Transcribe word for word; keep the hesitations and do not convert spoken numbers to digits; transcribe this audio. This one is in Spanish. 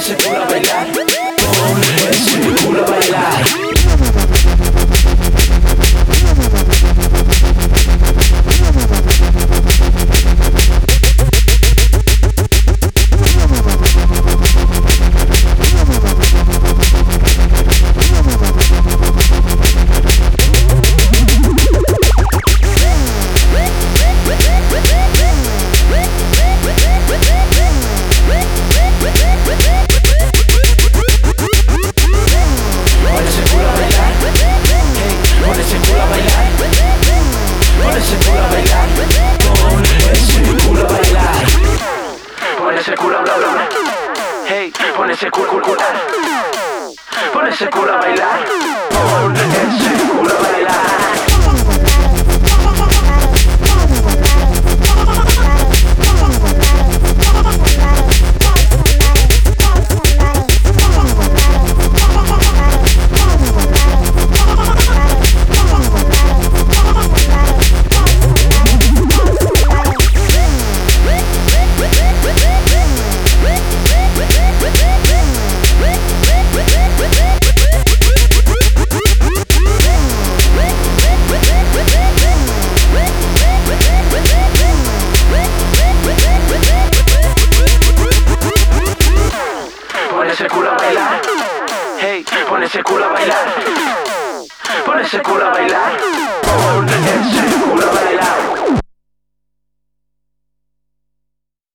ese culo a bailar, pon ese culo a bailar. Pon ese culo, culo, culo. Pon ese culo a bailar. Pon ese culo a bailar. Pon ese culo a bailar, hey, pon ese culo a bailar, pon ese culo a bailar, pon